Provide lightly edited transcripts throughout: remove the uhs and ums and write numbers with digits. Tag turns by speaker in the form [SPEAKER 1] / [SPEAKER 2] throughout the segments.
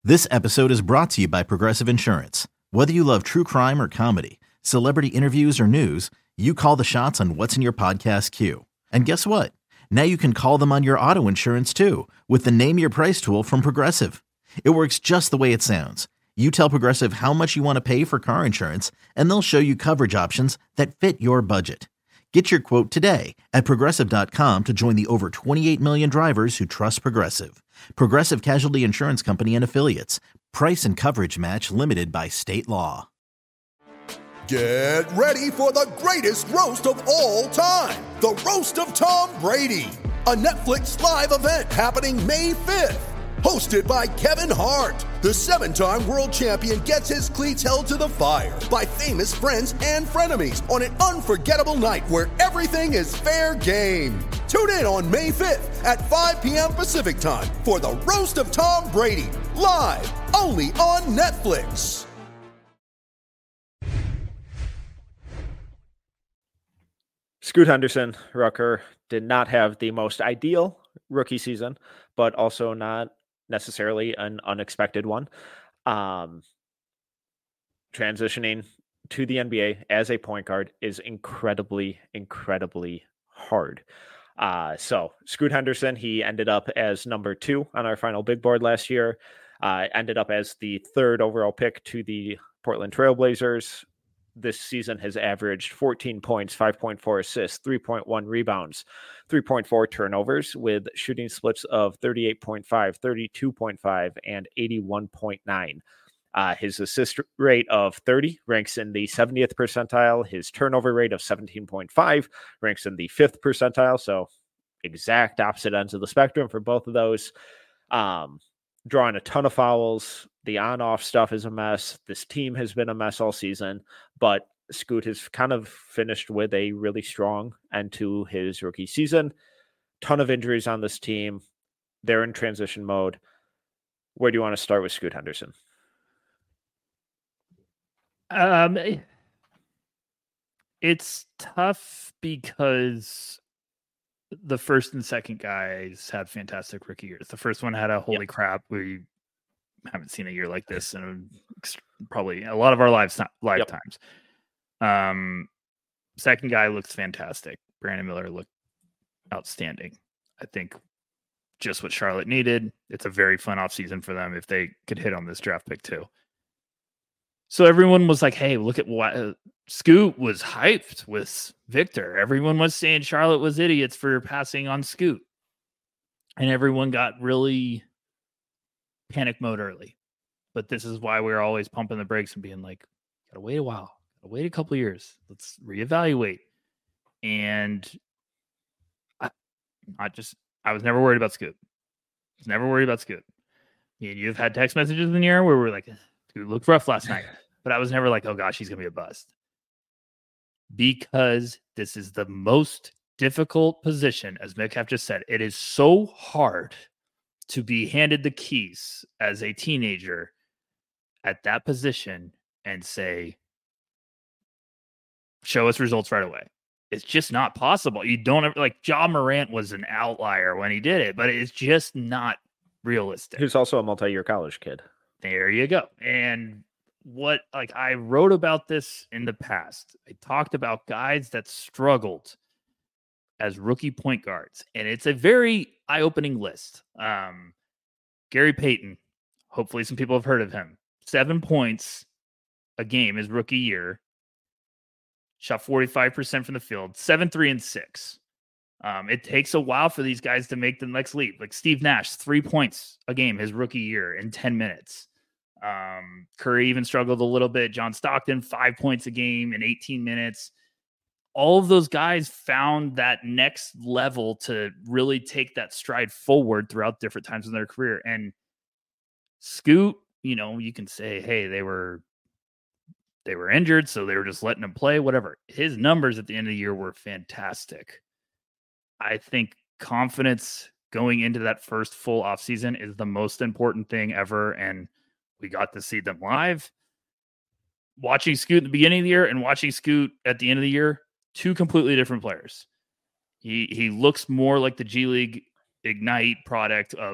[SPEAKER 1] This episode is brought to you by Progressive Insurance. Whether you love true crime or comedy, celebrity interviews or news, you call the shots on what's in your podcast queue. And guess what? Now you can call them on your auto insurance too with the Name Your Price tool from Progressive. It works just the way it sounds. You tell Progressive how much you want to pay for car insurance, and they'll show you coverage options that fit your budget. Get your quote today at Progressive.com to join the over 28 million drivers who trust Progressive. Progressive Casualty Insurance Company and Affiliates. Price and coverage match limited by state law.
[SPEAKER 2] Get ready for the greatest roast of all time. The Roast of Tom Brady. A Netflix live event happening May 5th. Hosted by Kevin Hart. The 7-time world champion gets his cleats held to the fire by famous friends and frenemies on an unforgettable night where everything is fair game. Tune in on May 5th at 5 p.m. Pacific time for the Roast of Tom Brady. Live only on Netflix.
[SPEAKER 3] Scoot Henderson, Rucker, did not have the most ideal rookie season, but also not necessarily an unexpected one. Transitioning to the NBA as a point guard is incredibly, incredibly hard. So Scoot Henderson, he ended up as number 2 on our final big board last year, ended up as the 3rd overall pick to the Portland Trailblazers. This season has averaged 14 points, 5.4 assists, 3.1 rebounds, 3.4 turnovers with shooting splits of 38.5, 32.5, and 81.9. His assist rate of 30 ranks in the 70th percentile. His turnover rate of 17.5 ranks in the 5th percentile. So exact opposite ends of the spectrum for both of those. Drawing a ton of fouls. The on-off stuff is a mess. This team has been a mess all season, but Scoot has kind of finished with a really strong end to his rookie season. Ton of injuries on this team. They're in transition mode. Where do you want to start with Scoot Henderson?
[SPEAKER 4] It's tough because the first and second guys had fantastic rookie years. The first one had a holy crap. We haven't seen a year like this in probably a lot of our lifetimes. Second guy looks fantastic. Brandon Miller looked outstanding. I think just what Charlotte needed. It's a very fun offseason for them if they could hit on this draft pick too. So everyone was like, hey, look at what Scoot was hyped with Victor. Everyone was saying Charlotte was idiots for passing on Scoot. And everyone got really panic mode early. But this is why we're always pumping the brakes and being like, gotta wait a while. Gotta wait a couple of years. Let's reevaluate. And I was never worried about Scoot. I was never worried about Scoot. You've had text messages in the air where we're like, Scoot looked rough last night. But I was never like, oh gosh, he's gonna be a bust. Because this is the most difficult position, as Metcalf just said. It is so hard to be handed the keys as a teenager at that position and say, show us results right away. It's just not possible. You don't ever, like Ja Morant was an outlier when he did it, but it's just not realistic.
[SPEAKER 3] Who's also a multi-year college kid.
[SPEAKER 4] There you go. And I wrote about this in the past. I talked about guys that struggled as rookie point guards, and it's a very eye-opening list. Gary Payton, hopefully some people have heard of him. 7 points a game his rookie year. Shot 45% from the field, 7, 3, and 6. It takes a while for these guys to make the next leap. Like Steve Nash, 3 points a game his rookie year in 10 minutes. Curry even struggled a little bit. John Stockton, 5 points a game in 18 minutes. All of those guys found that next level to really take that stride forward throughout different times in their career. And Scoot, you can say, hey, they were injured, so they were just letting him play, whatever. His numbers at the end of the year were fantastic. I think confidence going into that first full offseason is the most important thing ever. And we got to see them live. Watching Scoot at the beginning of the year and watching Scoot at the end of the year, two completely different players. He looks more like the G League Ignite product of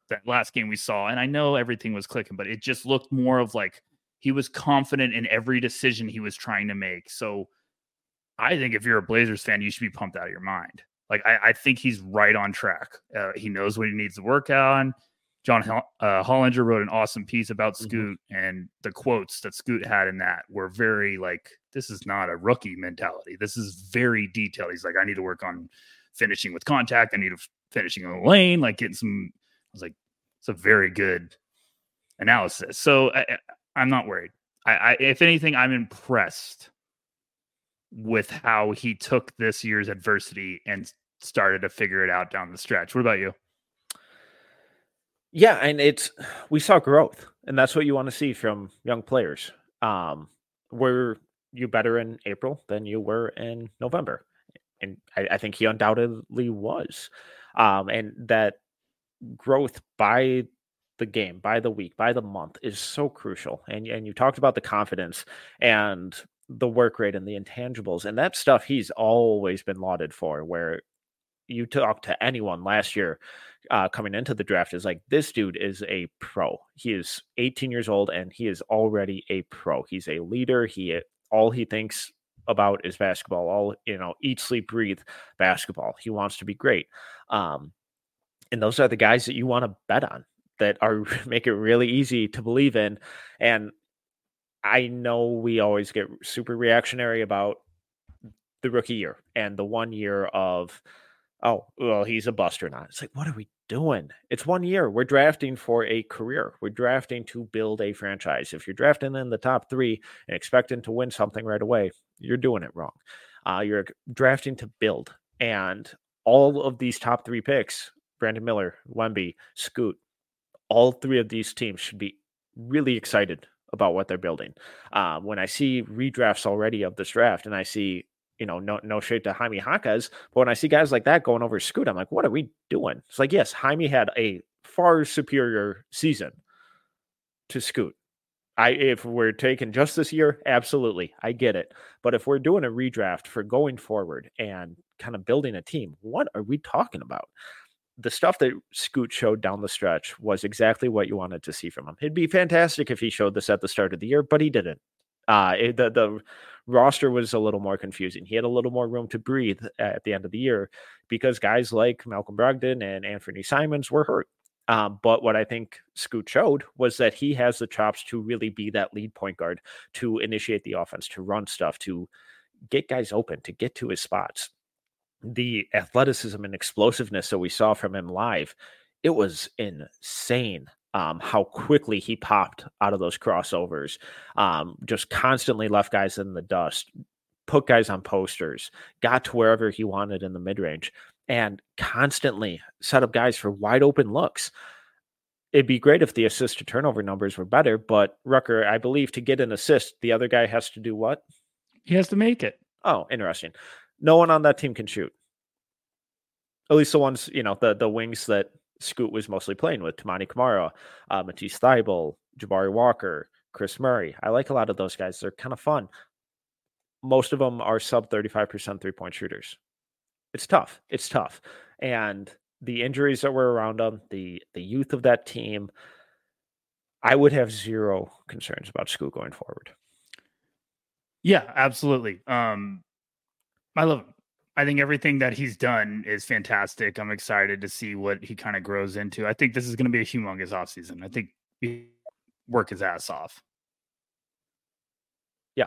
[SPEAKER 4] that last game we saw, and I know everything was clicking, but it just looked more of like he was confident in every decision he was trying to make. So I think if you're a Blazers fan, you should be pumped out of your mind. Like, I think he's right on track. He knows what he needs to work on. John Hollinger wrote an awesome piece about Scoot, and the quotes that Scoot had in that were very like, this is not a rookie mentality. This is very detailed. He's like, I need to work on finishing with contact. I need to finishing in the lane, like getting some. I was like, it's a very good analysis. So I'm not worried. If anything, I'm impressed with how he took this year's adversity and started to figure it out down the stretch. What about you?
[SPEAKER 3] Yeah, and we saw growth, and that's what you want to see from young players. Were you better in April than you were in November? And I think he undoubtedly was. And that growth by the game, by the week, by the month is so crucial. And you talked about the confidence and the work rate and the intangibles, and that stuff he's always been lauded for, where you talk to anyone last year coming into the draft is like, this dude is a pro. He is 18 years old and he is already a pro. He's a leader. All he thinks about is basketball. Eat, sleep, breathe basketball. He wants to be great. And those are the guys that you want to bet on, that are make it really easy to believe in. And I know we always get super reactionary about the rookie year and the 1 year of, oh, well, he's a bust or not. It's like, what are we doing? It's 1 year. We're drafting for a career. We're drafting to build a franchise. If you're drafting in the top 3 and expecting to win something right away, you're doing it wrong. You're drafting to build. And all of these top 3 picks, Brandon Miller, Wemby, Scoot, all 3 of these teams should be really excited about what they're building. When I see redrafts already of this draft, and I see, no shade to Jaime Jaquez, but when I see guys like that going over Scoot, I'm like, what are we doing? It's like, yes, Jaime had a far superior season to Scoot. If we're taking just this year, absolutely, I get it. But if we're doing a redraft for going forward and kind of building a team, what are we talking about? The stuff that Scoot showed down the stretch was exactly what you wanted to see from him. It'd be fantastic if he showed this at the start of the year, but he didn't. The roster was a little more confusing. He had a little more room to breathe at the end of the year because guys like Malcolm Brogdon and Anthony Simons were hurt. But what I think Scoot showed was that he has the chops to really be that lead point guard, to initiate the offense, to run stuff, to get guys open, to get to his spots. The athleticism and explosiveness that we saw from him live, it was insane. How quickly he popped out of those crossovers, just constantly left guys in the dust, put guys on posters, got to wherever he wanted in the mid-range, and constantly set up guys for wide open looks. It'd be great if the assist to turnover numbers were better, but Rucker, I believe to get an assist, the other guy has to do what?
[SPEAKER 4] He has to make it.
[SPEAKER 3] Oh, interesting. No one on that team can shoot. At least the ones, the wings that Scoot was mostly playing with, Tamani Kamara, Matisse Thybulle, Jabari Walker, Chris Murray. I like a lot of those guys. They're kind of fun. Most of them are sub 35% three-point shooters. It's tough. And the injuries that were around them, the youth of that team, I would have zero concerns about Scoot going forward.
[SPEAKER 4] Yeah, absolutely. I love him. I think everything that he's done is fantastic. I'm excited to see what he kind of grows into. I think this is going to be a humongous offseason. I think he work his ass off.
[SPEAKER 3] Yeah.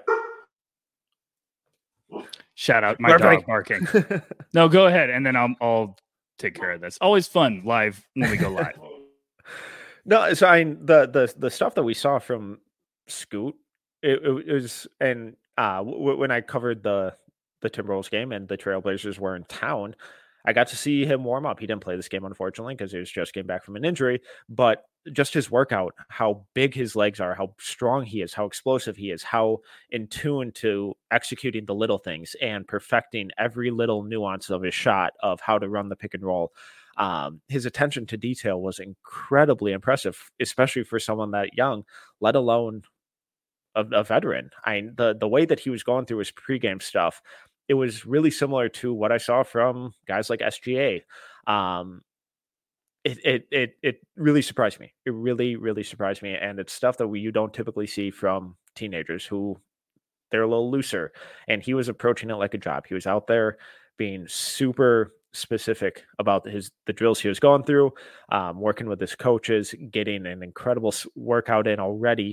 [SPEAKER 4] Shout out my dog barking. No, go ahead, and then I'll take care of this. Always fun live when we go live.
[SPEAKER 3] No, so the stuff that we saw from Scoot, it was, and when I covered the Timberwolves game and the Trailblazers were in town, I got to see him warm up. He didn't play this game, unfortunately, because he was just came back from an injury, but just his workout, how big his legs are, how strong he is, how explosive he is, how in tune to executing the little things and perfecting every little nuance of his shot, of how to run the pick and roll. His attention to detail was incredibly impressive, especially for someone that young, let alone a veteran. The way that he was going through his pregame stuff, it was really similar to what I saw from guys like SGA. it really surprised me. It really, really surprised me. And it's stuff that you don't typically see from teenagers who they're a little looser. And he was approaching it like a job. He was out there being super specific about the drills he was going through, working with his coaches, getting an incredible workout in already.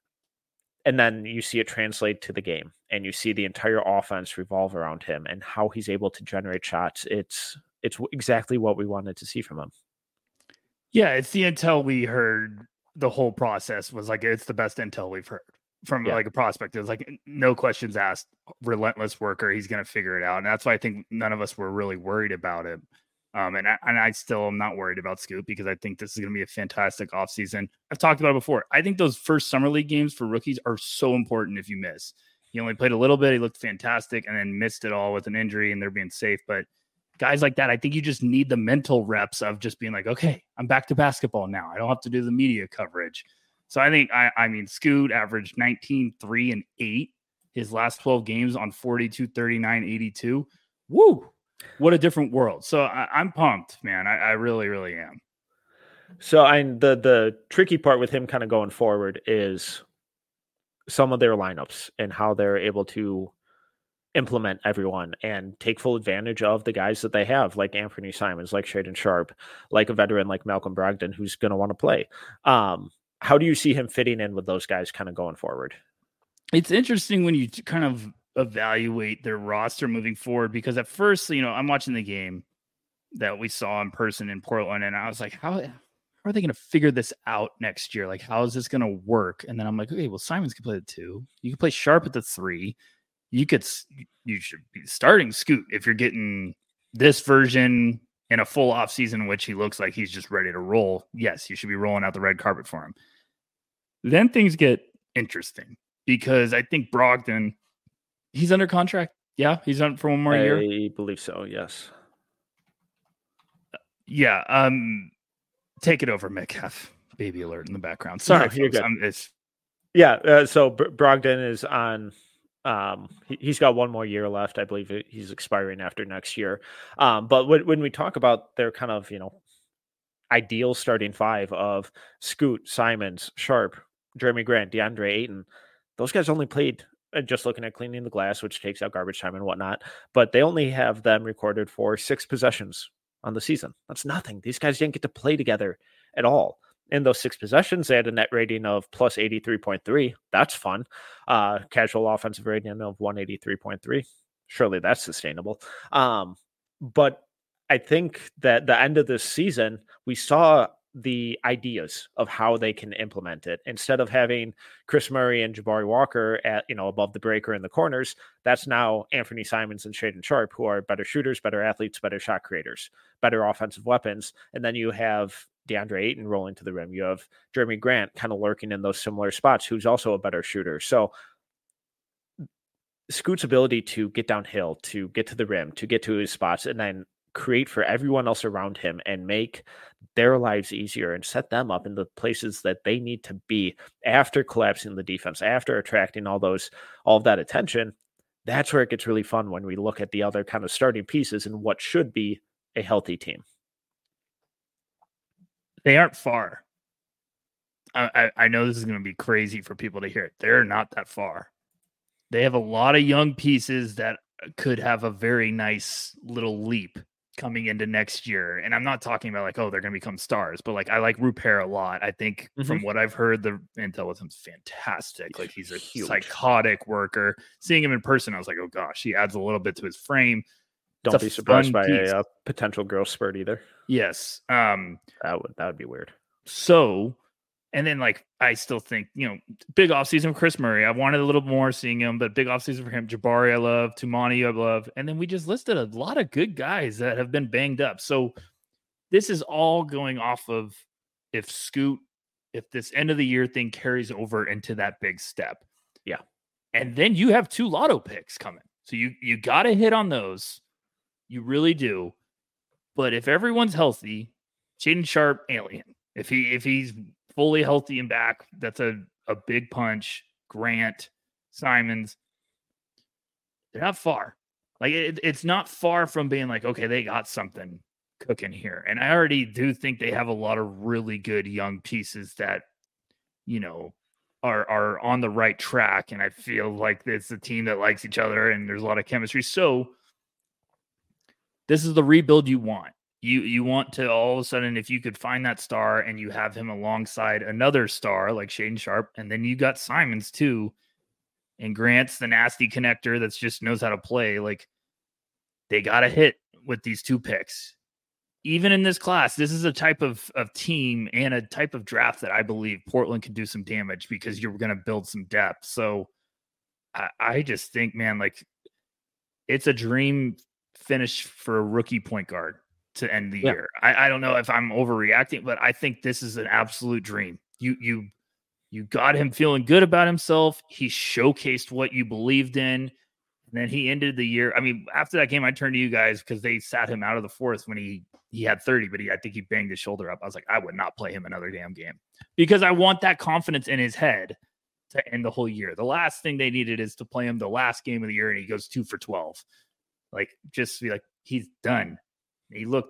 [SPEAKER 3] And then you see it translate to the game, and you see the entire offense revolve around him and how he's able to generate shots. It's exactly what we wanted to see from him.
[SPEAKER 4] Yeah, it's the intel we heard. The whole process was like, it's the best intel we've heard from like a prospect. It was like, no questions asked, relentless worker. He's going to figure it out. And that's why I think none of us were really worried about it. And I still am not worried about Scoot, because I think this is going to be a fantastic offseason. I've talked about it before. I think those first summer league games for rookies are so important if you miss. He only played a little bit. He looked fantastic and then missed it all with an injury, and they're being safe. But guys like that, I think you just need the mental reps of just being like, okay, I'm back to basketball now. I don't have to do the media coverage. So I think, I mean, Scoot averaged 19, 3, and 8 his last 12 games on 42, 39, 82. Woo! What a different world. So I'm pumped, man. I really, really am.
[SPEAKER 3] So the tricky part with him kind of going forward is some of their lineups and how they're able to implement everyone and take full advantage of the guys that they have, like Anthony Simons, like Shaedon Sharpe, like a veteran like Malcolm Brogdon, who's going to want to play. How do you see him fitting in with those guys kind of going forward?
[SPEAKER 4] It's interesting when you kind of evaluate their roster moving forward, because at first, I'm watching the game that we saw in person in Portland, and I was like, how are they going to figure this out next year? Like, how is this going to work? And then I'm like, okay, well, Simons can play the 2. You can play Sharpe at the 3. You should be starting Scoot if you're getting this version in a full off season, in which he looks like he's just ready to roll. Yes, you should be rolling out the red carpet for him. Then things get interesting, because I think Brogdon, he's under contract. Yeah, he's on for one more year.
[SPEAKER 3] I believe so, yes.
[SPEAKER 4] Yeah, take it over, Metcalf. Baby alert in the background. Sorry,
[SPEAKER 3] no, you're good. So Brogdon is on. He's got one more year left. I believe he's expiring after next year. But when we talk about their kind of, ideal starting 5 of Scoot, Simons, Sharpe, Jeremy Grant, DeAndre Ayton, those guys only played, just looking at cleaning the glass, which takes out garbage time and whatnot, but they only have them recorded for 6 possessions on the season. That's nothing. These guys didn't get to play together at all. In those 6 possessions, they had a net rating of plus 83.3. That's fun. Casual offensive rating of 183.3. Surely that's sustainable. But I think that the end of this season, we saw the ideas of how they can implement it. Instead of having Chris Murray and Jabari Walker at, above the breaker in the corners, that's now Anthony Simons and Shaedon Sharpe, who are better shooters, better athletes, better shot creators, better offensive weapons. And then you have DeAndre Ayton rolling to the rim. You have Jeremy Grant kind of lurking in those similar spots, who's also a better shooter. So Scoot's ability to get downhill, to get to the rim, to get to his spots, and then create for everyone else around him and make their lives easier and set them up in the places that they need to be after collapsing the defense, after attracting all of that attention. That's where it gets really fun when we look at the other kind of starting pieces and what should be a healthy team.
[SPEAKER 4] They aren't far. I know this is going to be crazy for people to hear it. They're not that far. They have a lot of young pieces that could have a very nice little leap coming into next year. And I'm not talking about like, oh, they're going to become stars, but like, I like Rupert a lot. I think from what I've heard, the intel with him's fantastic. Like, he's a psychotic worker. Seeing him in person, I was like, oh gosh, he adds a little bit to his frame.
[SPEAKER 3] Don't be surprised by a potential growth spurt either.
[SPEAKER 4] Yes.
[SPEAKER 3] That would be weird.
[SPEAKER 4] So, and then like, I still think, big offseason for Chris Murray. I wanted a little more seeing him, but big offseason for him. Jabari, I love. Tumani, I love. And then we just listed a lot of good guys that have been banged up. So this is all going off of if this end of the year thing carries over into that big step.
[SPEAKER 3] Yeah.
[SPEAKER 4] And then you have 2 lotto picks coming. So you got to hit on those. You really do. But if everyone's healthy, Shaedon Sharpe, alien. If he's fully healthy and back, that's a big punch. Grant, Simons, they're not far. Like it's not far from being like, okay, they got something cooking here. And I already do think they have a lot of really good young pieces that, are on the right track. And I feel like it's a team that likes each other and there's a lot of chemistry. So this is the rebuild you want. You want to all of a sudden, if you could find that star and you have him alongside another star like Shaden Sharp, and then you got Simons too, and Grant's the nasty connector that's just knows how to play. Like, they got to hit with these 2 picks. Even in this class, this is a type of team and a type of draft that I believe Portland can do some damage because you're going to build some depth. So I just think, man, like, it's a dream finish for a rookie point guard to end the year. I don't know if I'm overreacting, but I think this is an absolute dream. You got him feeling good about himself. He showcased what you believed in. And then he ended the year. I mean, after that game, I turned to you guys because they sat him out of the fourth when he had 30, but I think he banged his shoulder up. I was like, I would not play him another damn game because I want that confidence in his head to end the whole year. The last thing they needed is to play him the last game of the year and he goes 2 for 12. Like, just be like, he's done. He looked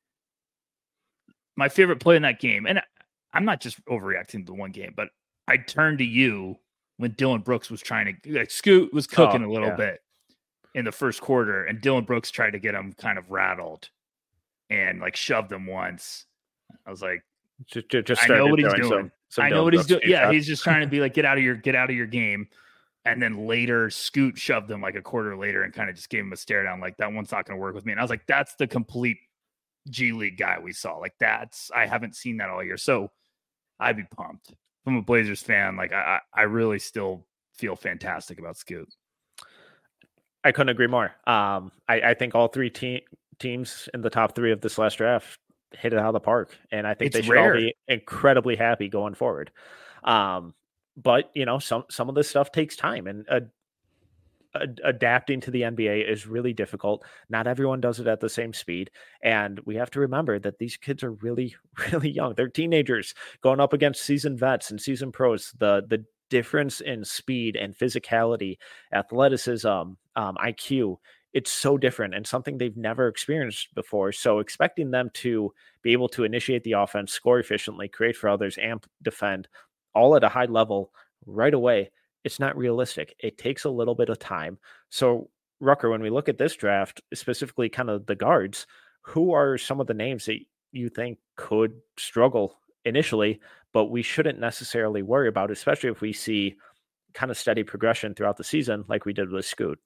[SPEAKER 4] my favorite play in that game. And I'm not just overreacting to one game, but I turned to you when Dylan Brooks was trying to, like, Scoot was cooking a little bit in the first quarter, and Dylan Brooks tried to get him kind of rattled and like shoved him once. I was like,
[SPEAKER 3] just
[SPEAKER 4] I know what he's doing. I know what he's doing. Yeah,
[SPEAKER 3] shots.
[SPEAKER 4] he's just trying to be like, get out of your game. And then later, Scoot shoved him like a quarter later and kind of just gave him a stare down, like, that one's not going to work with me. And I was like, that's the complete G League guy we saw. Like, I haven't seen that all year. So I'd be pumped. I'm a Blazers fan. Like, I really still feel fantastic about Scoot.
[SPEAKER 3] I couldn't agree more. I think all 3 teams in the top 3 of this last draft hit it out of the park, and I think they should all be incredibly happy going forward. But some of this stuff takes time, and adapting to the NBA is really difficult. Not everyone does it at the same speed, and we have to remember that these kids are really, really young. They're teenagers going up against seasoned vets and seasoned pros. The difference in speed and physicality, athleticism, IQ, it's so different and something they've never experienced before. So expecting them to be able to initiate the offense, score efficiently, create for others, and defend all at a high level right away, it's not realistic. It takes a little bit of time. So, Rucker, when we look at this draft, specifically kind of the guards, who are some of the names that you think could struggle initially, but we shouldn't necessarily worry about, especially if we see kind of steady progression throughout the season like we did with Scoot?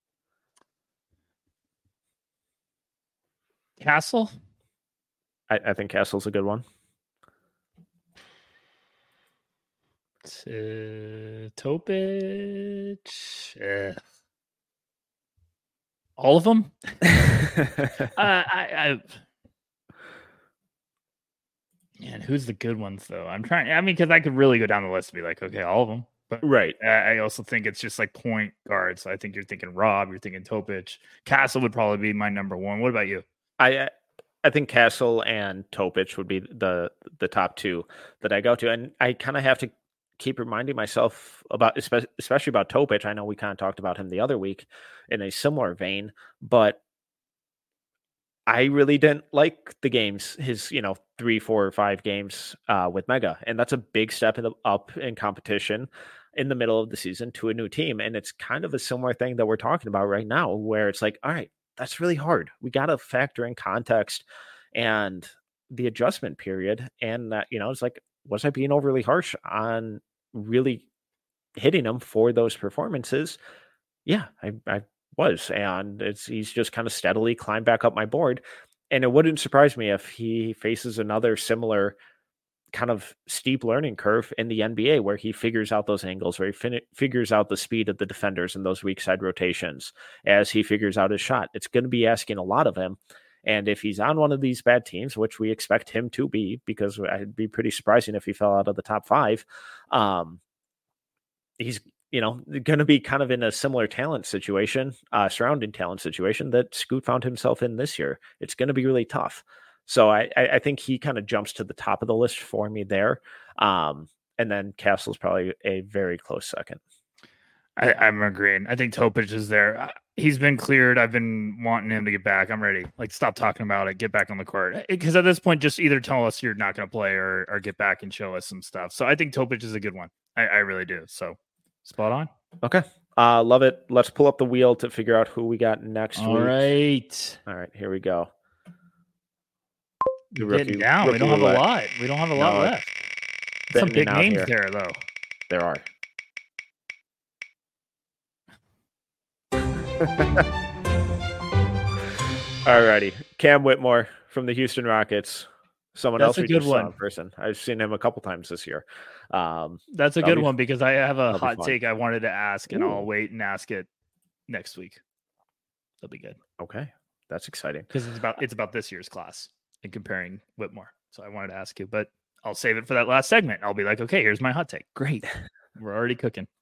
[SPEAKER 4] Castle?
[SPEAKER 3] I think Castle's a good one.
[SPEAKER 4] Topic. All of them? Man, who's the good ones though? Because I could really go down the list and be like, okay, all of them. But
[SPEAKER 3] right.
[SPEAKER 4] I also think it's just like point guards. So I think you're thinking Rob, you're thinking Topic. Castle would probably be my number one. What about you?
[SPEAKER 3] I think Castle and Topic would be the top 2 that I go to. And I kind of have to keep reminding myself about, especially about Topic. I know we kind of talked about him the other week in a similar vein, but I really didn't like the games, his, 3, 4, or 5 games with Mega. And that's a big step up in competition in the middle of the season to a new team. And it's kind of a similar thing that we're talking about right now, where it's like, all right, that's really hard. We got to factor in context and the adjustment period. And that, it's like, was I being overly harsh on really hitting him for those performances? Yeah, I was. And he's just kind of steadily climbed back up my board. And it wouldn't surprise me if he faces another similar kind of steep learning curve in the NBA, where he figures out those angles, where he figures out the speed of the defenders in those weak side rotations, as he figures out his shot. It's going to be asking a lot of him. And if he's on one of these bad teams, which we expect him to be, because it'd be pretty surprising if he fell out of the top 5, he's, going to be kind of in a similar talent situation, surrounding talent situation that Scoot found himself in this year. It's going to be really tough. So I think he kind of jumps to the top of the list for me there. And then Castle's probably a very close second.
[SPEAKER 4] I'm agreeing. I think Topic is there. He's been cleared. I've been wanting him to get back. I'm ready. Like, stop talking about it. Get back on the court. Because at this point, just either tell us you're not going to play or get back and show us some stuff. So I think Topic is a good one. I really do. So spot on.
[SPEAKER 3] Okay. Love it. Let's pull up the wheel to figure out who we got next week.
[SPEAKER 4] All right.
[SPEAKER 3] All right. Here we go.
[SPEAKER 4] Getting down. We don't have a lot. We don't have a lot left. Some big names there, though.
[SPEAKER 3] There are. Alrighty, Cam Whitmore from the Houston Rockets. Someone else we just saw in person. I've seen him a couple times this year.
[SPEAKER 4] That's a good one because I have a hot take I wanted to ask, and I'll wait and ask it next week. That'll be good.
[SPEAKER 3] Okay, that's exciting
[SPEAKER 4] because it's about this year's class and comparing Whitmore. So I wanted to ask you, but I'll save it for that last segment. I'll be like, okay, here's my hot take. Great, we're already cooking.